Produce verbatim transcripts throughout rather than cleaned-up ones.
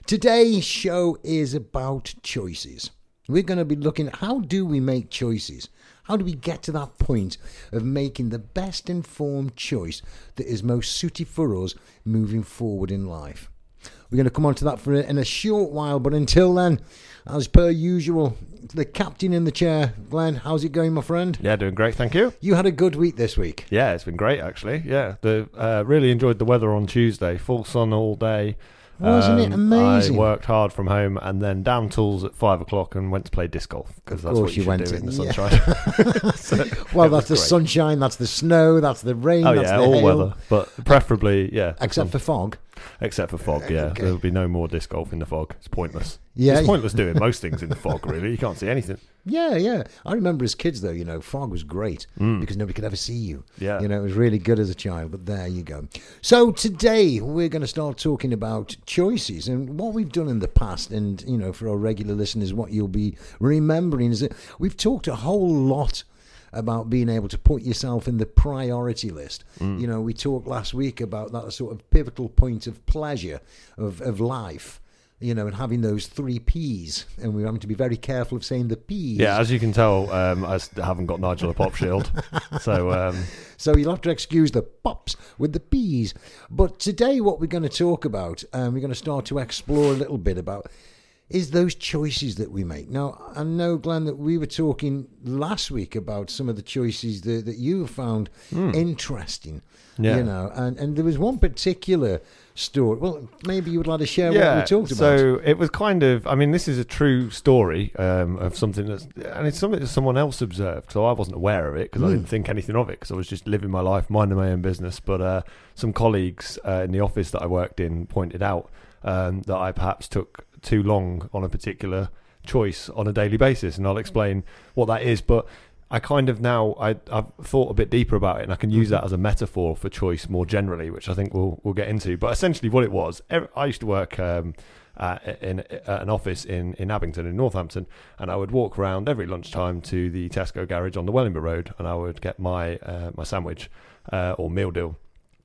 Today's show is about choices. We're going to be looking at how do we make choices? How do we get to that point of making the best informed choice that is most suited for us moving forward in life? We're going to come on to that for in a short while, but until then, as per usual, the captain in the chair. Glenn, how's it going, my friend? Yeah, doing great, thank you. You had a good week this week. Yeah, it's been great, actually. Yeah, the uh, really enjoyed the weather on Tuesday. Full sun all day. Wasn't um, it amazing? I worked hard from home and then down tools at five o'clock and went to play disc golf because that's what you, you should do in the yeah. sunshine. so, well, that's the great. sunshine, that's the snow, that's the rain, oh, that's yeah, the all hail. weather, but preferably, yeah. Except for fog. Except for fog, yeah. Okay. There'll be no more disc golf in the fog. It's pointless. Yeah, it's pointless doing most things in the fog, really. You can't see anything. Yeah, yeah. I remember as kids, though, you know, fog was great mm. because nobody could ever see you. Yeah. You know, it was really good as a child, but there you go. So today we're going to start talking about choices and what we've done in the past. And, you know, for our regular listeners, what you'll be remembering is that we've talked a whole lot about being able to put yourself in the priority list. Mm. You know, we talked last week about that sort of pivotal point of pleasure of, of life, you know, and having those three P's. And we're having to be very careful of saying the P's. Yeah, as you can tell, um, I haven't got Nigel a pop shield. so um... so you'll have to excuse the pops with the P's. But today what we're going to talk about, um, we're going to start to explore a little bit about is those choices that we make. Now, I know, Glenn, that we were talking last week about some of the choices that, that you found mm. interesting, yeah. you know, and, and there was one particular story. Well, maybe you would like to share yeah, what we talked about. So it was kind of, I mean, this is a true story um, of something that's, and it's something that someone else observed, so I wasn't aware of it because mm. I didn't think anything of it because I was just living my life, minding my own business, but uh, some colleagues uh, in the office that I worked in pointed out um, that I perhaps took too long on a particular choice on a daily basis, and I'll explain what that is. But I kind of now I, I've thought a bit deeper about it, and I can use that as a metaphor for choice more generally, which I think we'll we'll get into. But essentially, what it was, I used to work um, at, in at an office in in Abington in Northampton, and I would walk around every lunchtime to the Tesco garage on the Wellingborough Road, and I would get my uh, my sandwich uh, or meal deal,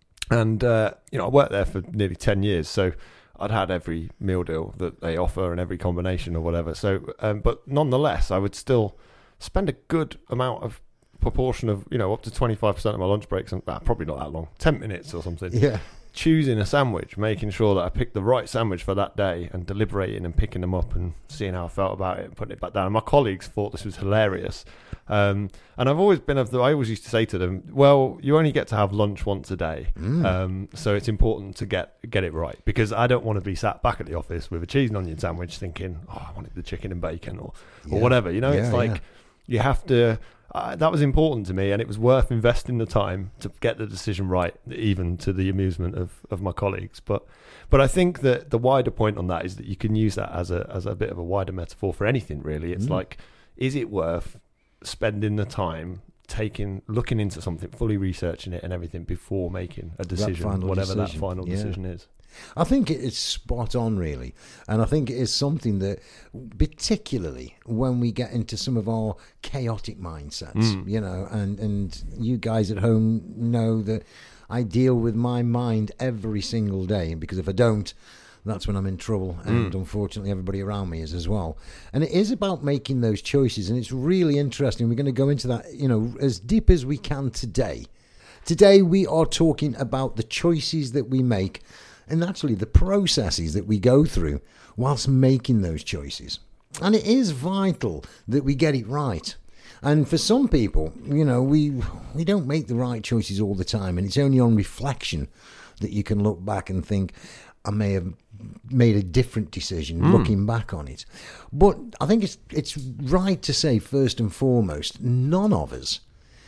and uh, you know I worked there for nearly ten years, so I'd had every meal deal that they offer and every combination or whatever. So, um, but nonetheless, I would still spend a good amount of proportion of, you know, up to twenty-five percent of my lunch breaks, and ah, probably not that long, ten minutes or something. Yeah. Choosing a sandwich, making sure that I picked the right sandwich for that day and deliberating and picking them up and seeing how I felt about it and putting it back down. And my colleagues thought this was hilarious. Um, and I've always been of the, I always used to say to them, well, you only get to have lunch once a day. Mm. Um, so it's important to get, get it right, because I don't want to be sat back at the office with a cheese and onion sandwich thinking, oh, I wanted the chicken and bacon or, yeah. or whatever, you know, yeah, it's like, yeah. you have to, Uh, that was important to me, and it was worth investing the time to get the decision right, even to the amusement of, of my colleagues. But but I think that the wider point on that is that you can use that as a as a bit of a wider metaphor for anything, really. It's mm. like, is it worth spending the time taking looking into something, fully researching it and everything before making a decision, that whatever decision. that final yeah. decision is? I think it's spot on, really. And I think it is something that, particularly when we get into some of our chaotic mindsets, mm. you know, and, and you guys at home know that I deal with my mind every single day, because if I don't, that's when I'm in trouble. And mm. unfortunately, everybody around me is as well. And it is about making those choices. And it's really interesting. We're going to go into that, you know, as deep as we can today. Today, we are talking about the choices that we make, and actually the processes that we go through whilst making those choices. And it is vital that we get it right. And for some people, you know, we we don't make the right choices all the time, and it's only on reflection that you can look back and think, I may have made a different decision mm. looking back on it. But I think it's it's right to say, first and foremost, none of us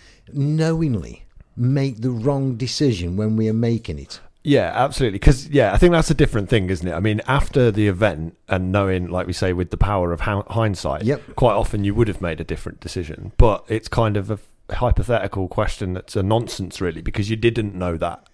knowingly make the wrong decision when we are making it. Yeah, absolutely. Because, yeah, I think that's a different thing, isn't it? I mean, after the event and knowing, like we say, with the power of hindsight, yep. quite often you would have made a different decision. But it's kind of a hypothetical question that's a nonsense, really, because you didn't know that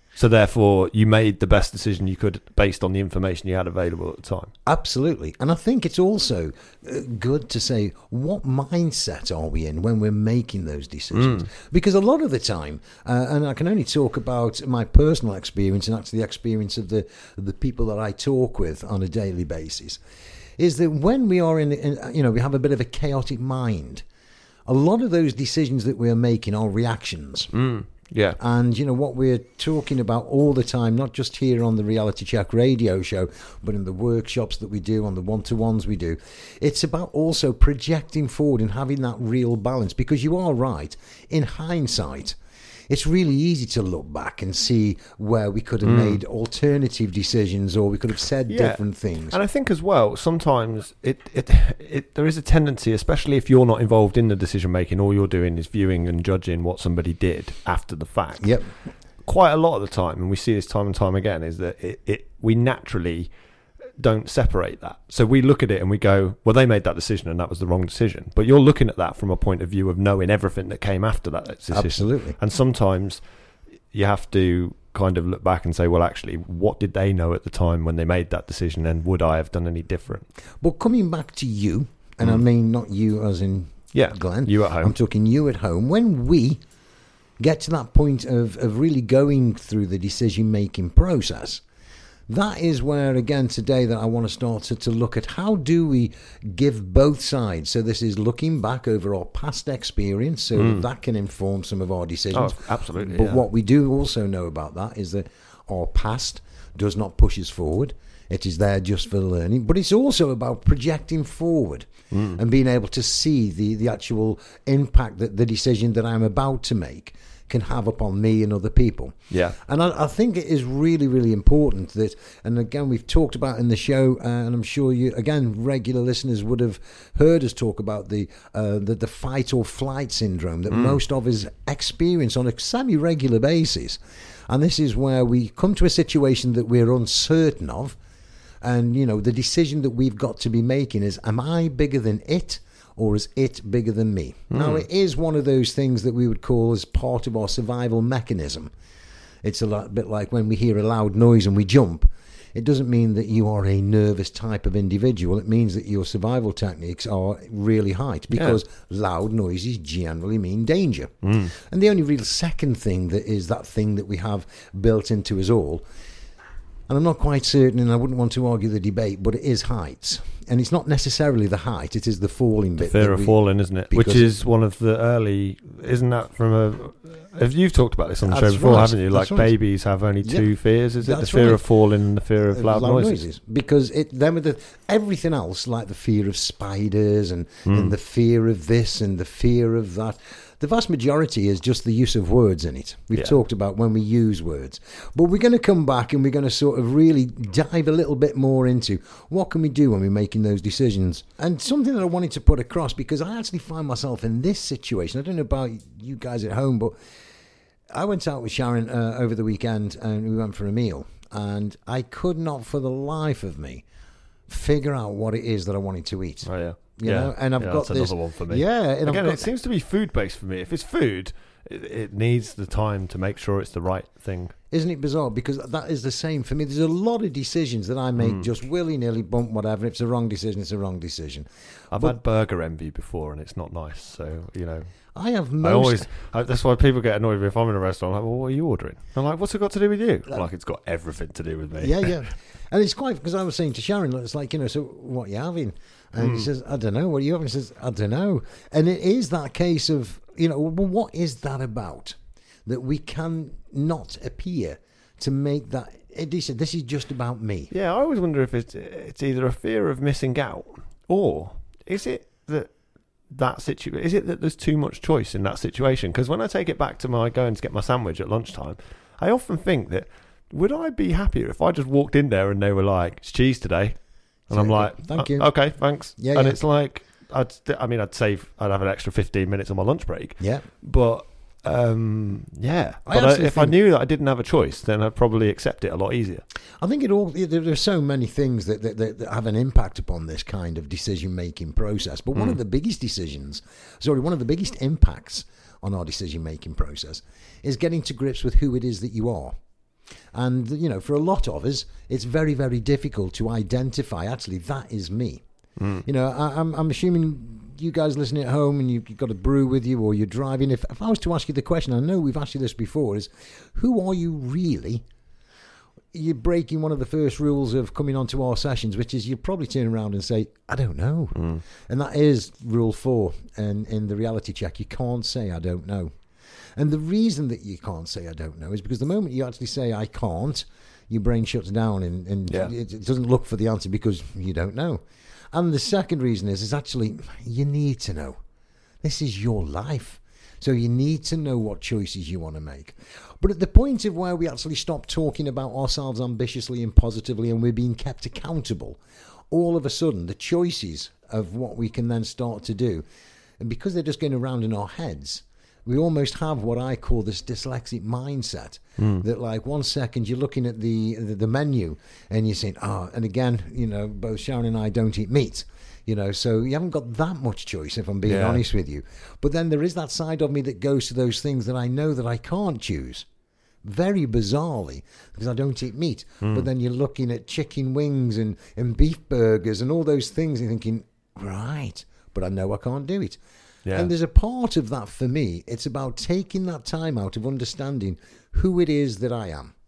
So therefore, you made the best decision you could based on the information you had available at the time. Absolutely. And I think it's also uh, good to say, what mindset are we in when we're making those decisions? Mm. Because a lot of the time, uh, and I can only talk about my personal experience and actually the experience of the, of the people that I talk with on a daily basis, is that when we are in, in, you know, we have a bit of a chaotic mind, a lot of those decisions that we're making are reactions. Mm. Yeah. And, you know, what we're talking about all the time, not just here on the Reality Check radio show, but in the workshops that we do, on the one-to-ones we do, it's about also projecting forward and having that real balance. Because you are right, in hindsight, it's really easy to look back and see where we could have mm. made alternative decisions, or we could have said yeah. different things. And I think as well, sometimes it, it it there is a tendency, especially if you're not involved in the decision making, all you're doing is viewing and judging what somebody did after the fact. Yep. Quite a lot of the time, and we see this time and time again, is that it, it we naturally don't separate that. So we look at it and we go, well, they made that decision and that was the wrong decision. But you're looking at that from a point of view of knowing everything that came after that decision. Absolutely. And sometimes you have to kind of look back and say, well, actually, what did they know at the time when they made that decision, and would I have done any different? But coming back to you, and mm. I mean not you as in yeah, Glenn. You at home. I'm talking you at home. When we get to that point of, of really going through the decision-making process, that is where, again, today that I want to start to, to look at how do we give both sides. So this is looking back over our past experience, so mm. that, that can inform some of our decisions. Oh, absolutely. But yeah. what we do also know about that is that our past does not push us forward. It is there just for learning. But it's also about projecting forward mm. and being able to see the, the actual impact that the decision that I'm about to make can have upon me and other people. Yeah. And I, I think it is really, really important that, and again, we've talked about in the show, uh, and I'm sure you, again, regular listeners would have heard us talk about the uh, the, the fight or flight syndrome that mm. most of us experience on a semi-regular basis. And this is where we come to a situation that we're uncertain of, and, you know, the decision that we've got to be making is, am I bigger than it? Or is it bigger than me? Mm. Now, it is one of those things that we would call as part of our survival mechanism. It's a lot, bit like when we hear a loud noise and we jump. It doesn't mean that you are a nervous type of individual. It means that your survival techniques are really high, because yeah. loud noises generally mean danger. Mm. And the only real second thing that is that thing that we have built into us all, and I'm not quite certain, and I wouldn't want to argue the debate, but it is heights. And it's not necessarily the height, it is the falling the bit. The fear of we, falling, isn't it? Which is one of the early, isn't that from a, if you've talked about this on the show before, right. haven't you? Like right. babies have only two yeah. fears, is it? That's the fear right. of falling and the fear of uh, loud, loud noises. noises. Because it, then with the, everything else, like the fear of spiders and, mm. and the fear of this and the fear of that, the vast majority is just the use of words in it. We've yeah. talked about when we use words. But we're going to come back and we're going to sort of really dive a little bit more into what can we do when we're making those decisions. And something that I wanted to put across, because I actually find myself in this situation. I don't know about you guys at home, but I went out with Sharon uh, over the weekend and we went for a meal. And I could not for the life of me figure out what it is that I wanted to eat. Oh, yeah. You yeah. know, and I've yeah, got that's this. Another one for me. Yeah, and again, got, it seems to be food based for me. If it's food, it, it needs the time to make sure it's the right thing. Isn't it bizarre? Because that is the same for me. There's a lot of decisions that I make mm. just willy nilly, bump whatever. If it's a wrong decision, it's a wrong decision. I've but, had burger envy before, and it's not nice. So you know, I have. Most I always. I, that's why people get annoyed with me if I'm in a restaurant. I'm like, well, what are you ordering? I'm like, what's it got to do with you? Uh, like, it's got everything to do with me. Yeah, yeah. And it's quite, because I was saying to Sharon, it's like, you know, so what are you having? And mm. he says, I don't know. What are you having? He says, I don't know. And it is that case of, you know, well, what is that about? That we can not appear to make that. He said, this is just about me. Yeah, I always wonder if it's it's either a fear of missing out, or is it that that situ- is it that there's too much choice in that situation? Because when I take it back to my going to get my sandwich at lunchtime, I often think that, would I be happier if I just walked in there and they were like, it's cheese today? And so, I'm like, thank you. Okay, thanks. Yeah, and yeah. it's like, I'd, I mean, I'd save, I'd have an extra fifteen minutes on my lunch break. Yeah. But, um, yeah. I but I, if I knew that I didn't have a choice, then I'd probably accept it a lot easier. I think it all, there's so many things that, that, that have an impact upon this kind of decision-making process. But one mm. of the biggest decisions, sorry, one of the biggest impacts on our decision-making process is getting to grips with who it is that you are. And, you know, for a lot of us, it's very, very difficult to identify, actually, that is me. Mm. You know, I, I'm, I'm assuming you guys listening at home and you've got a brew with you or you're driving. If, if I was to ask you the question, I know we've asked you this before, is who are you really? You're breaking one of the first rules of coming onto our sessions, which is you probably turn around and say, I don't know. Mm. And that is rule four in, in the reality check. You can't say, I don't know. And the reason that you can't say, I don't know, is because the moment you actually say, I can't, your brain shuts down and, and yeah. it, it doesn't look for the answer because you don't know. And the second reason is, is actually, you need to know. This is your life. So you need to know what choices you want to make. But at the point of where we actually stop talking about ourselves ambitiously and positively and we're being kept accountable, all of a sudden the choices of what we can then start to do, and because they're just going around in our heads, we almost have what I call this dyslexic mindset. Mm. That like one second you're looking at the, the, the menu and you're saying, oh, and again, you know, both Sharon and I don't eat meat. You know, so you haven't got that much choice, if I'm being yeah. honest with you. But then there is that side of me that goes to those things that I know that I can't choose. Very bizarrely, because I don't eat meat. Mm. But then you're looking at chicken wings and, and beef burgers and all those things and thinking, right, but I know I can't do it. Yeah. And there's a part of that for me. It's about taking that time out of understanding who it is that I am.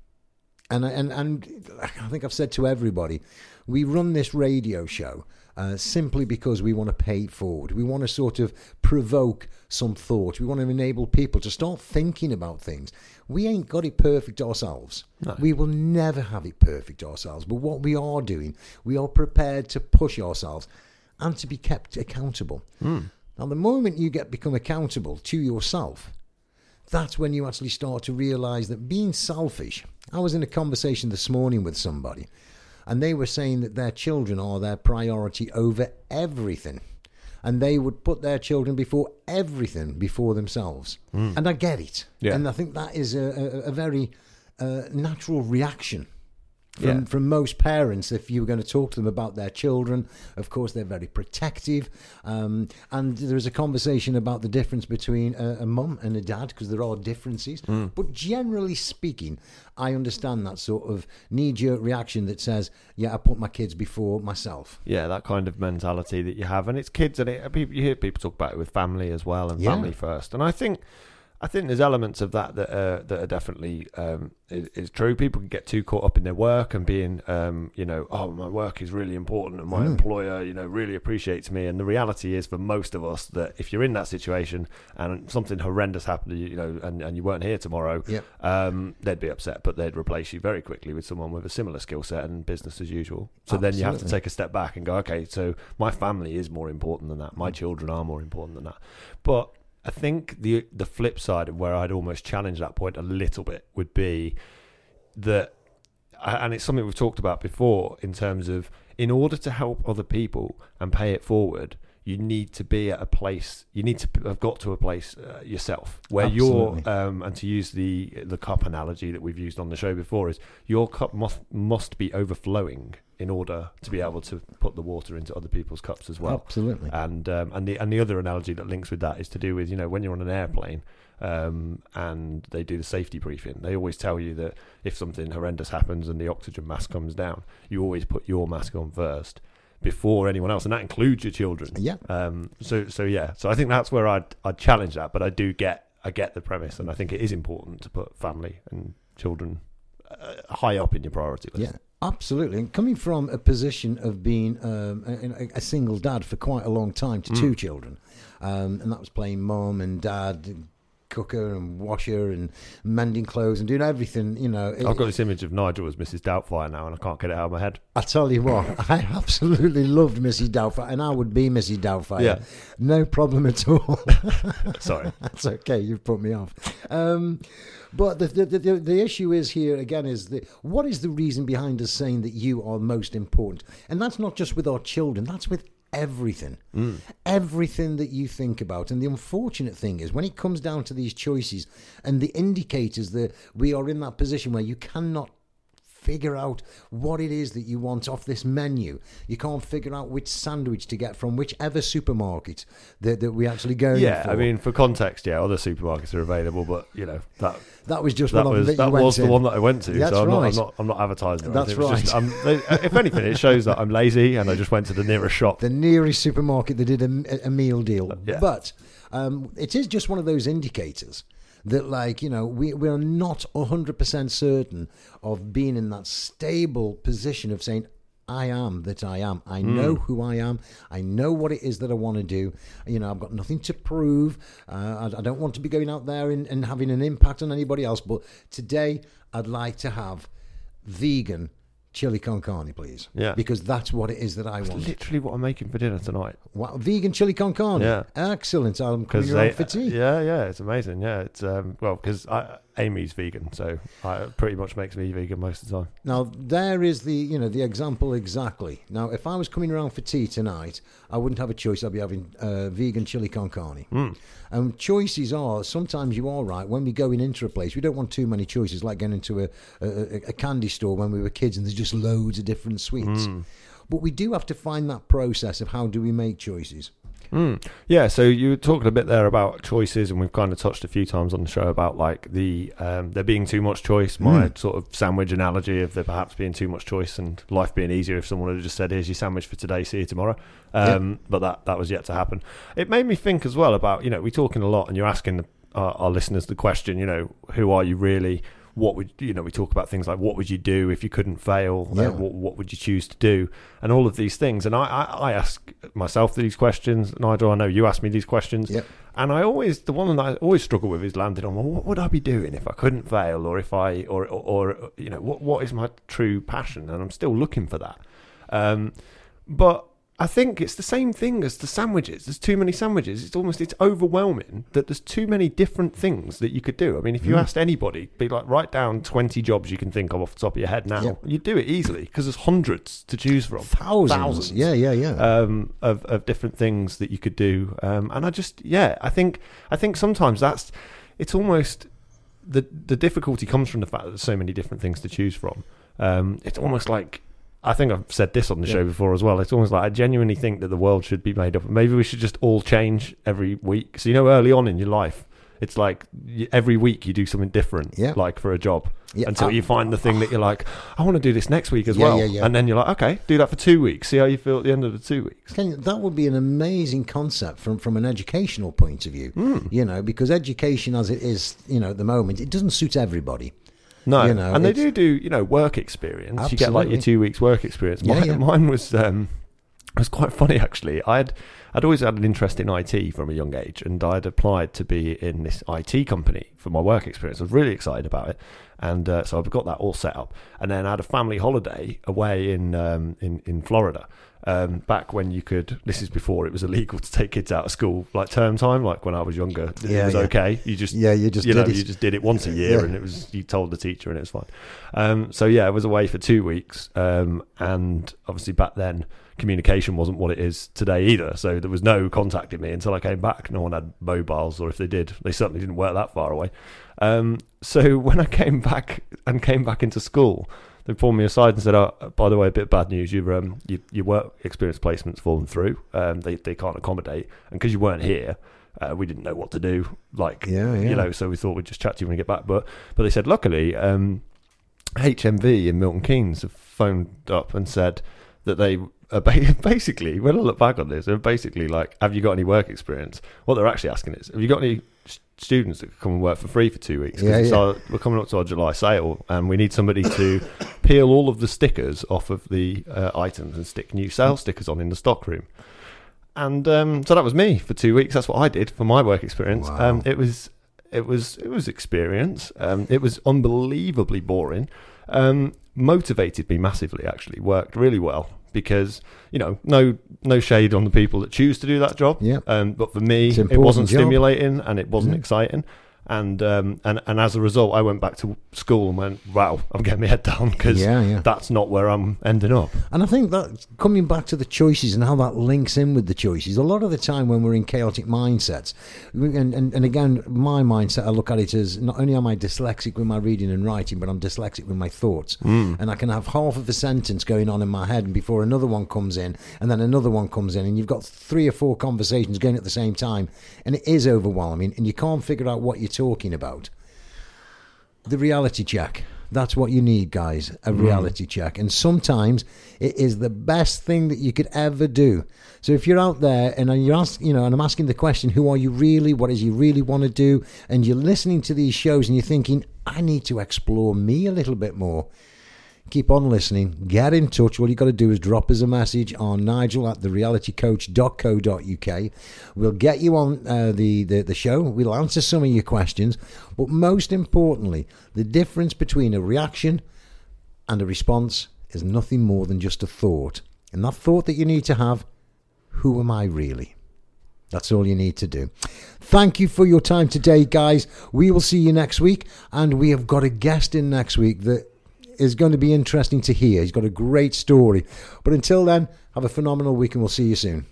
And, and, and I think I've said to everybody, we run this radio show Uh, simply because we want to pay it forward. We want to sort of provoke some thought. We want to enable people to start thinking about things. We ain't got it perfect ourselves. No. We will never have it perfect ourselves. But what we are doing, we are prepared to push ourselves and to be kept accountable. Mm. Now, the moment you get become accountable to yourself, that's when you actually start to realize that being selfish. I was in a conversation this morning with somebody, and they were saying that their children are their priority over everything. And they would put their children before everything, before themselves. Mm. And I get it. Yeah. And I think that is a, a, a very uh, natural reaction from, yeah. from most parents. If you were going to talk to them about their children, of course, they're very protective. Um, and there's a conversation about the difference between a, a mum and a dad, because there are differences. Mm. But generally speaking, I understand that sort of knee-jerk reaction that says, yeah, I put my kids before myself. Yeah, that kind of mentality that you have. And it's kids, and it, you hear people talk about it with family as well, and yeah. family first. And I think I think there's elements of that that are, that are definitely um, is, is true. People can get too caught up in their work and being, um, you know, oh, my work is really important and my mm. employer, you know, really appreciates me. And the reality is for most of us that if you're in that situation and something horrendous happened to you, you know, and, and you weren't here tomorrow, yep. um, they'd be upset, but they'd replace you very quickly with someone with a similar skill set and business as usual. So Absolutely. Then you have to take a step back and go, okay, so my family is more important than that. My children are more important than that. But I think the the flip side of where I'd almost challenge that point a little bit would be that, and it's something we've talked about before in terms of, in order to help other people and pay it forward, you need to be at a place, you need to have got to a place uh, yourself where Absolutely. you're, um, and to use the the cup analogy that we've used on the show before, is your cup must, must be overflowing in order to be able to put the water into other people's cups as well. Absolutely. And um, and the and the other analogy that links with that is to do with, you know, when you're on an airplane um, and they do the safety briefing, they always tell you that if something horrendous happens and the oxygen mask comes down, you always put your mask on first before anyone else, and that includes your children. Yeah. Um. So so yeah. So I think that's where I'd I'd challenge that, but I do get I get the premise, and I think it is important to put family and children uh, high up in your priority list. Yeah. Absolutely. And coming from a position of being um, a, a single dad for quite a long time to mm. two children, um, and that was playing mum and dad, and cooker and washer and mending clothes and doing everything, you know. It, I've got this image of Nigel as Missus Doubtfire now, and I can't get it out of my head. I tell you what, I absolutely loved Missus Doubtfire, and I would be Missus Doubtfire. Yeah. No problem at all. Sorry. That's okay, you've put me off. Um, but the, the, the, the issue is here, again, is the, what is the reason behind us saying that you are most important? And that's not just with our children, that's with everything. Mm. Everything that you think about. And the unfortunate thing is, when it comes down to these choices and the indicators that we are in that position where you cannot figure out what it is that you want off this menu. You can't figure out which sandwich to get from whichever supermarket that, that we actually go Yeah, for. I mean, for context, yeah, other supermarkets are available, but you know that that was just that one was of them that, that you went was the in. one that I went to. That's so I'm right. not, I'm not I'm not advertising. or That's anything. It was just- right. I'm- if anything, it shows that I'm lazy and I just went to the nearest shop. The nearest supermarket that did a, a meal deal. Yeah. But um, it is just one of those indicators that, like, you know, we, we're not one hundred percent certain of being in that stable position of saying, I am that I am. I know who I am. I know what it is that I want to do. You know, I've got nothing to prove. Uh, I, I don't want to be going out there and, and having an impact on anybody else. But today, I'd like to have vegan chili con carne, please. Yeah. Because that's what it is that I want. Literally what I'm making for dinner tonight. What, vegan chili con carne? Yeah. Excellent. I'm coming Because around for tea. yeah, yeah, it's amazing. Yeah, it's um, well, because Amy's vegan, so I, it pretty much makes me vegan most of the time. Now, there is the, you know, the example exactly. Now, if I was coming around for tea tonight, I wouldn't have a choice. I'd be having uh, vegan chili con carne. Mm. And choices are, sometimes you are right. When we go in into a place, we don't want too many choices, like going into a, a, a candy store when we were kids and there's just loads of different sweets. Mm. But we do have to find that process of how do we make choices. Mm. Yeah, so you were talking a bit there about choices, and we've kind of touched a few times on the show about like the um, there being too much choice. My Mm. sort of sandwich analogy of there perhaps being too much choice and life being easier if someone had just said, "Here's your sandwich for today, see you tomorrow." Um, But that that was yet to happen. It made me think as well about, you know, we're talking a lot, and you're asking the, our, our listeners the question, you know, who are you really? What would, you know, we talk about things like what would you do if you couldn't fail? Yeah. Uh, what, what would you choose to do? And all of these things. And I, I, I ask myself these questions. Nigel, I know you ask me these questions. Yep. And I always, the one that I always struggle with is landing on, well, what would I be doing if I couldn't fail? Or if I, or, or, or you know, what what is my true passion? And I'm still looking for that. Um, but I think it's the same thing as the sandwiches. There's too many sandwiches. It's almost, it's overwhelming that there's too many different things that you could do. I mean, if you Mm. asked anybody, be like, write down twenty jobs you can think of off the top of your head now. Yep. You'd do it easily because there's hundreds to choose from. Thousands. Thousands. Yeah, yeah, yeah. Um, of, of different things that you could do. Um, and I just, yeah, I think, I think sometimes that's, it's almost, the, the difficulty comes from the fact that there's so many different things to choose from. Um, it's almost like, I think I've said this on the Yeah. show before as well. It's almost like I genuinely think that the world should be made up. Maybe we should just all change every week. So, you know, early on in your life, it's like y- every week you do something different, Yeah. like for a job, Yeah, until I- you find the thing that you're like, I want to do this next week as Yeah, well. yeah, yeah. And then you're like, okay, do that for two weeks. See how you feel at the end of the two weeks. Can you- that would be an amazing concept from, from an educational point of view, Mm. you know, because education as it is, you know, at the moment, it doesn't suit everybody. No, You know, and they it's- do do, you know, work experience. You get like your Absolutely. two weeks work experience. Yeah, Mine, yeah. mine was um, it was quite funny actually. I'd I'd always had an interest in I T from a young age, and I'd applied to be in this I T company for my work experience. I was really excited about it, and uh, so I've got that all set up. And then I had a family holiday away in um, in in Florida. Um, back when you could, this is before it was illegal to take kids out of school, like term time, like when I was younger, it Yeah, was yeah. okay. You just, Yeah, you just you did know, it. you just did it once a year, Yeah. and it was, you told the teacher, and it was fine. Um, so yeah, I was away for two weeks, um, and obviously back then communication wasn't what it is today either. So there was no contacting me until I came back. No one had mobiles, or if they did, they certainly didn't work that far away. Um, so when I came back and came back into school, they pulled me aside and said, "Oh, by the way, a bit of bad news. Your um, your, your work experience placement's fallen through. Um, they they can't accommodate, and because you weren't here, uh, we didn't know what to do. Like, Yeah, yeah. you know, so we thought we'd just chat to you when you get back. But but they said, luckily, um, H M V in Milton Keynes have phoned up and said that they are ba- basically, when I look back on this, they're basically like, have you got any work experience? What they're actually asking is, have you got any s- students that could come and work for free for two weeks? 'Cause Yeah, it's yeah. our- we're coming up to our July sale, and we need somebody to peel all of the stickers off of the uh, items and stick new sales stickers on in the stock room. And um, so that was me for two weeks. That's what I did for my work experience. Wow. Um, it was, it was, it was experience. Um, it was unbelievably boring. Um, motivated me massively. Actually, worked really well because, you know, no, no shade on the people that choose to do that job. Yeah. Um, but for me, It's an it wasn't important job. stimulating and it wasn't Mm. exciting. And um, and and as a result, I went back to school and went, wow, I'm getting my head down because Yeah, yeah. that's not where I'm ending up. And I think that coming back to the choices and how that links in with the choices, a lot of the time when we're in chaotic mindsets, and, and, and again, my mindset, I look at it as not only am I dyslexic with my reading and writing, but I'm dyslexic with my thoughts. Mm. And I can have half of a sentence going on in my head and before another one comes in, and then another one comes in, and you've got three or four conversations going at the same time, and it is overwhelming, and you can't figure out what you're talking about. The reality check. That's what you need, guys, a reality mm. check. And sometimes it is the best thing that you could ever do. So if you're out there and you're ask, you know, and I'm asking the question, who are you really? What is you really want to do? And you're listening to these shows and you're thinking, I need to explore me a little bit more. Keep on listening. Get in touch. All you got to do is drop us a message on Nigel at the reality coach dot co dot uk. We'll get you on uh, the, the, the show. We'll answer some of your questions. But most importantly, the difference between a reaction and a response is nothing more than just a thought. And that thought that you need to have, who am I really? That's all you need to do. Thank you for your time today, guys. We will see you next week. And we have got a guest in next week that is going to be interesting to hear. He's got a great story. But until then, have a phenomenal week and we'll see you soon.